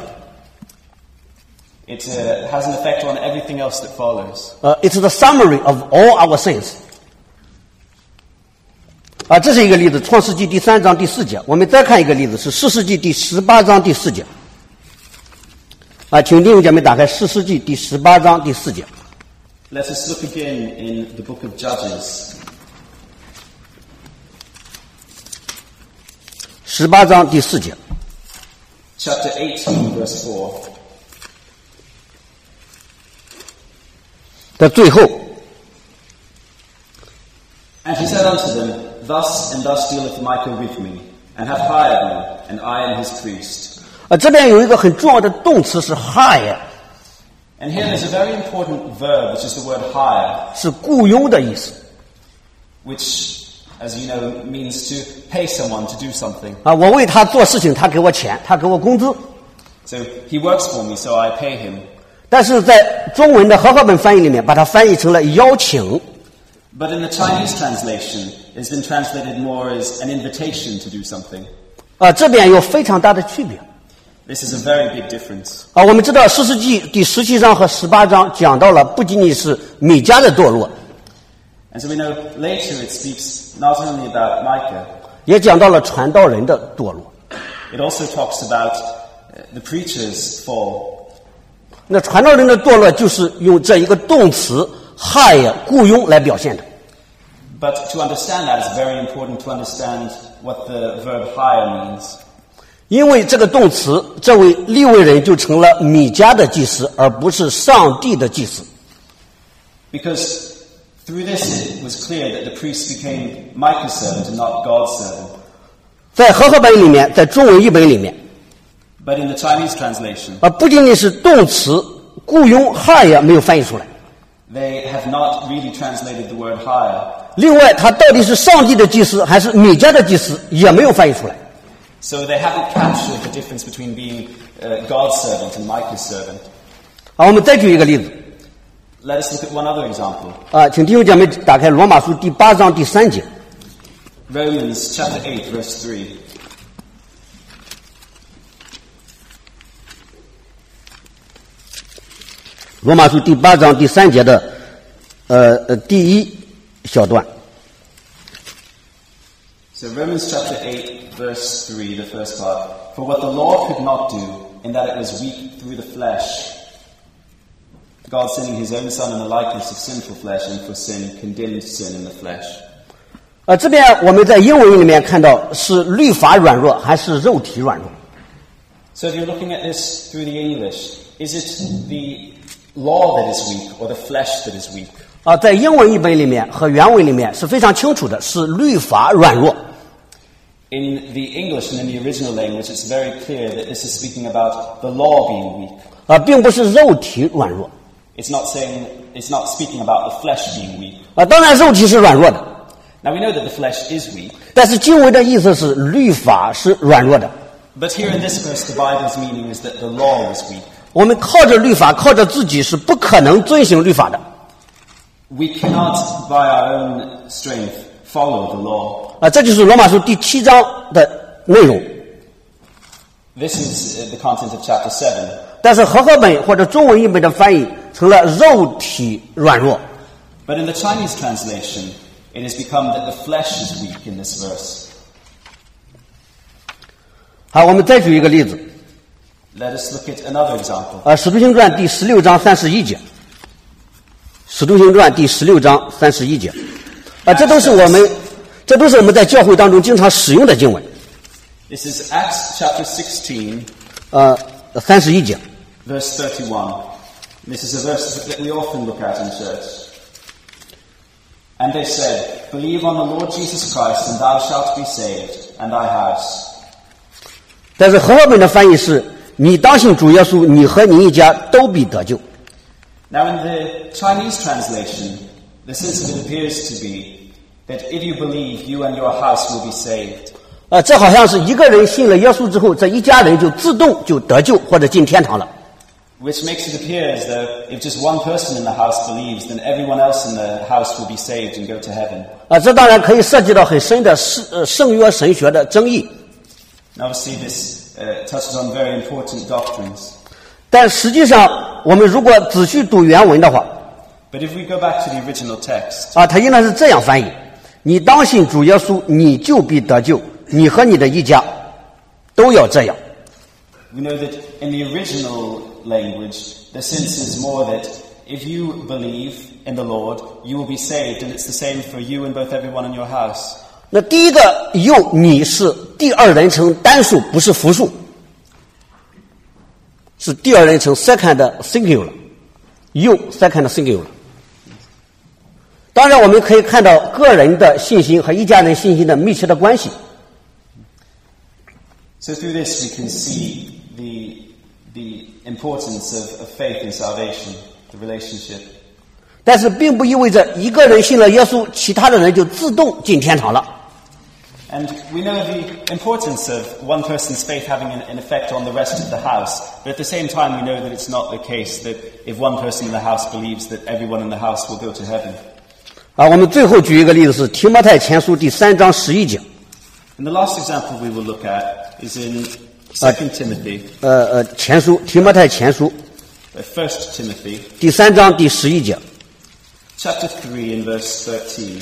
It uh, has an effect on everything else that follows. 呃 ，it's the summary of all our sins。啊，这是一个例子，《创世纪》第三章第四节。我们再看一个例子，是《士世记》第十八章第四节。啊，请弟兄姐妹打开《士世记》第十八章第四节。 Let us look again in the book of Judges. 十八章第四节。 Chapter eighteen, verse four. 的最后， And he said unto them, Thus and thus dealeth Micah with me, and hath hired me, and I am his priest. 啊，这边有一个很重要的动词是 hire， And here there's a very important verb, which is the word hire, 是雇佣的意思。 which, as you know, means to pay someone to do something. 啊，我为他做事情，他给我钱，他给我工资。 So he works for me, so I pay him. 但是在中文的和合本翻译里面，把它翻译成了邀请。 But in the Chinese translation, it's been translated more as an invitation to do something. 啊，这边有非常大的区别。 This is a very big difference. 啊，我们知道《士世记》第十七章和十八章讲到了不仅仅是米迦的堕落， And so we know later it speaks not only about Micah, 也讲到了传道人的堕落。 it also talks about uh, the preacher's fall. 那传道人的堕落就是用这一个动词 hire 雇佣来表现的。 But to understand that, it's very important to understand what the verb hire means. 因为这个动词，这位利未人就成了米迦的祭司，而不是上帝的祭司。 Because through this it was clear that the priest became Micah's servant and not God's servant. 在和合本里面，在中文译本里面， But in the Chinese translation, 啊，不仅仅是动词雇佣 hire 没有翻译出来， they have not really translated the word hire. 另外，他到底是上帝的祭司还是米迦的祭司，也没有翻译出来。 So they haven't captured the difference between being uh, God's servant and Micah's servant. 好，我们再举一个例子。 Let us look at one other example. 啊，请弟兄姐妹打开罗马书第八章第三节。 Romans chapter eight, verse three. 罗马书第八章第三节的呃呃第一小段。 So Romans chapter eight, verse three, the first part. For what the law could not do, in that it was weak through the flesh, God sending his own Son in the likeness of sinful flesh, and for sin condemned sin in the flesh. 呃，这边我们在英文里面看到是律法软弱还是肉体软弱？ So if you're looking at this through the English, is it the law that is weak or the flesh that is weak? 啊，在英文译本里面和原文里面是非常清楚的，是律法软弱。 In the English and in the original language, it's very clear that this is speaking about the law being weak. 啊，并不是肉体软弱。 It's not saying, it's not speaking about the flesh being weak. 啊，当然肉体是软弱的， Now we know that the flesh is weak, 但是经文的意思是律法是软弱的。 but here in this verse, the Bible's meaning is that the law is weak. 我们靠着律法，靠着自己是不可能遵行律法的。 We cannot, by our own strength, follow the law. 啊，这就是罗马书第七章的内容。 This is uh, the content of chapter seven. 但是和合本或者中文译本的翻译成了肉体软弱。 But in the Chinese translation, it has become that the flesh is weak in this verse. 好，我们再举一个例子， Let us look at another example. 呃，《使徒行传》第十六章三十一节，《使徒行传》第十六章三十一节，啊，这都是我们，这都是我们在教会当中经常使用的经文。 This is Acts chapter sixteen, 呃，三十一节， verse thirty-one. This is a verse that we often look at in church. And they said, Believe on the Lord Jesus Christ, and thou shalt be saved, and thy house. 但是和合本的翻译是：你当信主耶稣，你和你一家都必得救。 Now in the Chinese translation, the sense of it appears to be that if you believe, you and your house will be saved. 呃，这好像是一个人信了耶稣之后，这一家人就自动就得救或者进天堂了。 Which makes it appear as though if just one person in the house believes, then everyone else in the house will be saved and go to heaven. 啊，这当然可以涉及到很深的圣呃圣约神学的争议。 And obviously this uh, touches on very important doctrines. 但实际上，我们如果仔细读原文的话， But if we go back to the original text, 啊，它应该是这样翻译：你当信主耶稣，你就必得救，你和你的一家都要这样。 we know that in the original language, the sense is more that if you believe in the Lord, you will be saved, and it's the same for you and both everyone in your house. 那第一个又你是第二人称单数，不是复数，是第二人称 second singular， you second singular。当然，我们可以看到个人的信心和一家人信心的密切的关系。 So through this we can see the, the importance of, of faith in salvation, the relationship. 但是并不意味着一个人信了耶稣，其他的人就自动进天堂了。 And we know the importance of one person's faith having an, an effect on the rest of the house, but at the same time we know that it's not the case that if one person in the house believes that everyone in the house will go to heaven. 啊，我们最后举一个例子是提摩太前书第三章十一节。 And the last example we will look at is in Second Timothy, 呃呃，前书提摩太前书 uh, First Timothy, 第三章第十一节。 chapter three and verse thirteen.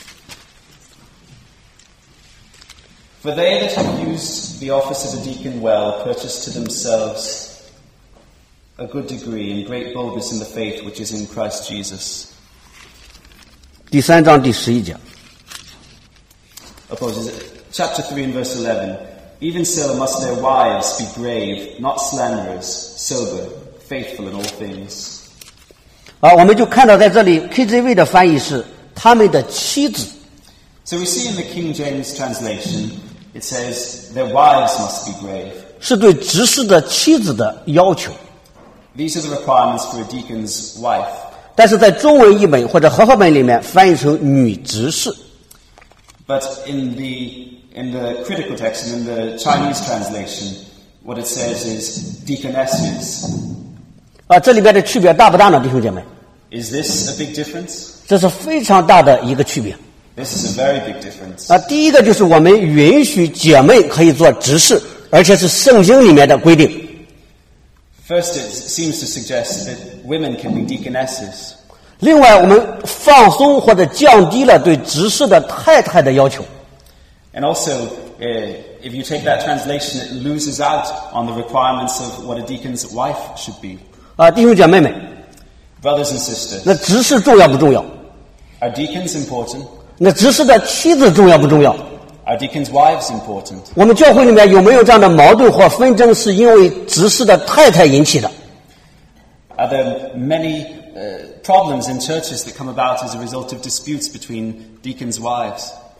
For they that have used the office of a deacon well purchase to themselves a good degree and great boldness in the faith which is in Christ Jesus. 第三章第十一节。 Apologies. Chapter three and verse eleven. Even so must their wives be grave, not slanderers, sober, faithful in all things. 啊，我们就看到在这里 K J V 的翻译是他们的妻子。 So we see in the King James translation, it says, their wives must be grave. 是对执事的妻子的要求， These are the requirements for a deacon's wife. 但是在中文译本或者和合本里面翻译成女执事。 But in the, in the critical text and in the Chinese translation, what it says is deaconesses. 啊，这里边的区别大不大呢，弟兄姐妹？ Is this a big difference? 这是非常大的一个区别。 This is a very big difference. 啊，第一个就是我们允许姐妹可以做执事，而且是圣经里面的规定。 First, it seems to suggest that women can be deaconesses. 另外，我们放松或者降低了对执事的太太的要求。 And also, uh, if you take that translation, it loses out on the requirements of what a deacon's wife should be. 啊，弟兄姐妹们， Brothers and sisters, 那执事重要不重要？ are deacons important? 那执事的妻子重要不重要？ Are deacons' wives important? 我们教会里面有没有这样的矛盾或纷争，是因为执事的太太引起的？ Are there many uh, problems in churches that come about as a result of disputes between deacons' wives?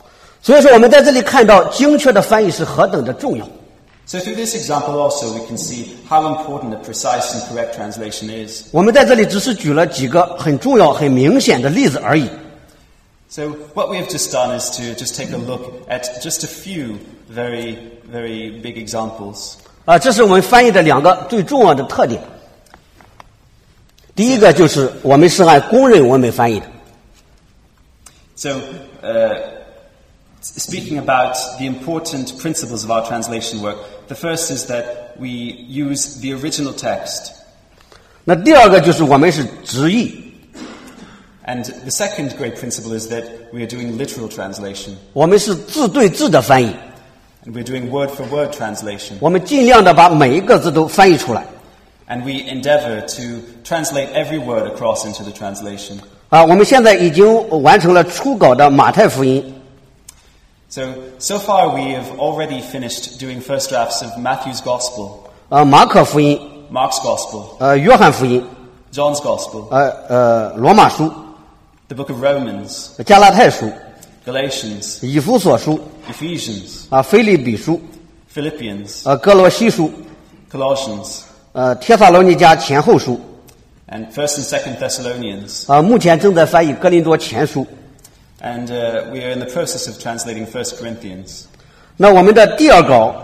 所以说我们在这里看到精确的翻译是何等的重要。 So through this example also we can see how important a precise and correct translation is. 我们在这里只是举了几个很重要很明显的例子而已。 So what we have just done is to just take a look at just a few very, very big examples. 啊，这是我们翻译的两个最重要的特点。第一个就是我们是按公认文本翻译的。 So, uh, speaking about the important principles of our translation work, the first is that we use the original text. 那第二个就是我们是直译。 And the second great principle is that we are doing literal translation. 我们是字对字的翻译。 And we're doing word-for-word translation. 我们尽量的把每一个字都翻译出来。 And we endeavor to translate every word across into the translation. 啊，我们现在已经完成了初稿的马太福音。 So, so far we have already finished doing first drafts of Matthew's Gospel. 啊，马可福音。 Mark's Gospel. 呃，约翰福音。 John's Gospel. 呃呃，罗马书。 The book of Romans. 加拉太书。 Galatians. 以弗所书。 Ephesians. 啊，腓立比书。 Philippians. 呃，哥罗西书。 Colossians. 呃，帖撒罗尼迦前后书。 And First and Second Thessalonians. 啊，目前正在翻译哥林多前书。 And uh, we are in the process of translating First Corinthians. 那我们的第二稿，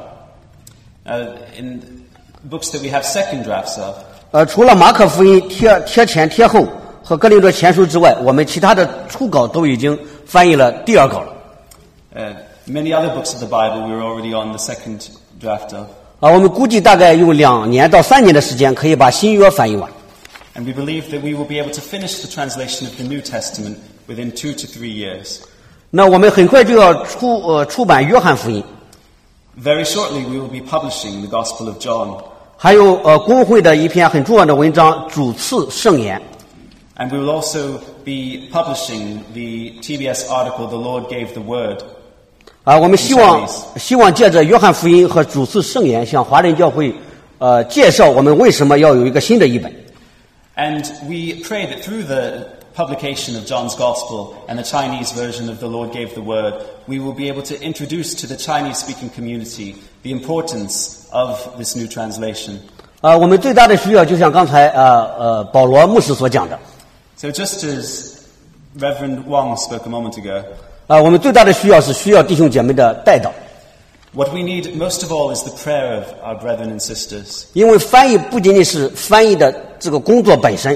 Uh, in books that we have second drafts of. 呃，除了马可福音贴贴前贴后和哥林多前书之外，我们其他的初稿都已经翻译了第二稿了。 Uh, many other books of the Bible we were already on the second draft of. 啊，我们估计大概用两年到三年的时间可以把新约翻译完。 And we believe that we will be able to finish the translation of the New Testament within two to three years. 那我们很快就要出呃出版约翰福音， Very shortly we will be publishing the Gospel of John. 还有呃公会的一篇很重要的文章《主赐圣言》。 And we will also be publishing the T B S article, The Lord Gave the Word. 啊，我们希望希望借着约翰福音和主赐圣言，向华人教会呃介绍我们为什么要有一个新的译本。 And we pray that through the publication of John's Gospel and the Chinese version of The Lord Gave the Word, we will be able to introduce to the Chinese-speaking community the importance of this new translation. 啊，我们最大的需要就像刚才呃呃保罗牧师所讲的， So just as Reverend Wang spoke a moment ago, 啊，我们最大的需要是需要弟兄姐妹的代祷， what we need most of all is the prayer of our brethren and sisters. 因为翻译不仅仅是翻译的这个工作本身，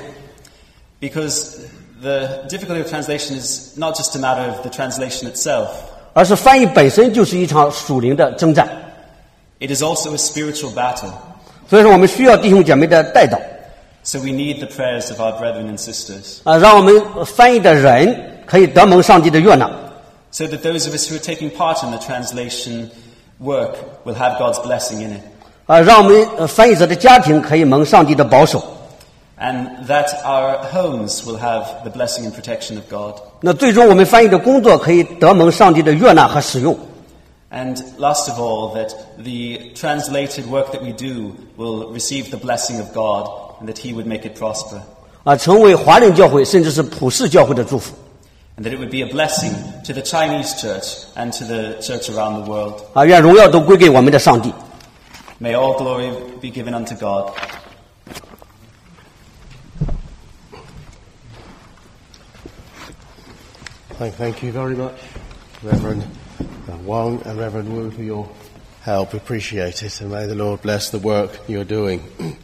Because the difficulty of translation is not just a matter of the translation itself. 而是翻译本身就是一场属灵的征战。 It is also a spiritual battle. 所以说，我们需要弟兄姐妹的代祷， So we need the prayers of our brethren and sisters. 啊，让我们翻译的人可以得蒙上帝的悦纳。 So that those of us who are taking part in the translation work will have God's blessing in it. 啊，让我们呃翻译者的家庭可以蒙上帝的保守。 And that our homes will have the blessing and protection of God. 那最终我们翻译的工作可以得蒙上帝的悦纳和使用。 And last of all, that the translated work that we do will receive the blessing of God and that He would make it prosper. 啊，成为华人教会甚至是普世教会的祝福。 And that it would be a blessing to the Chinese church and to the church around the world. 啊，愿荣耀都归给我们的上帝。 May all glory be given unto God. Thank, thank you very much, Reverend Wang and Reverend Wu, for your help. We appreciate it, and may the Lord bless the work you're doing.